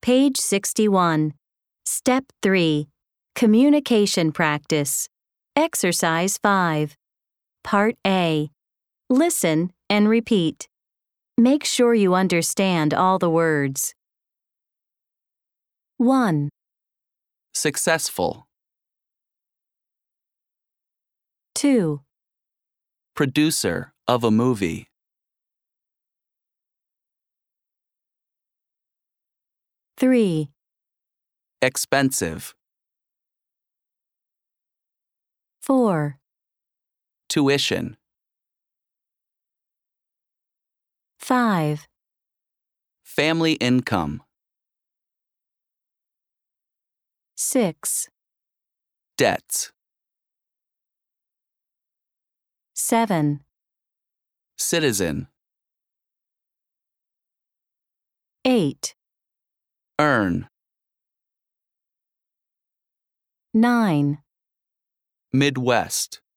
Page 61. Step 3. Communication Practice. Exercise 5. Part A. Listen and repeat. Make sure you understand all the words. 1, Successful. 2, Producer of a movie. 3, Expensive. 4, Tuition. 5, Family income. 6, Debts. 7, Citizen. 8, Earn. 9, Midwest.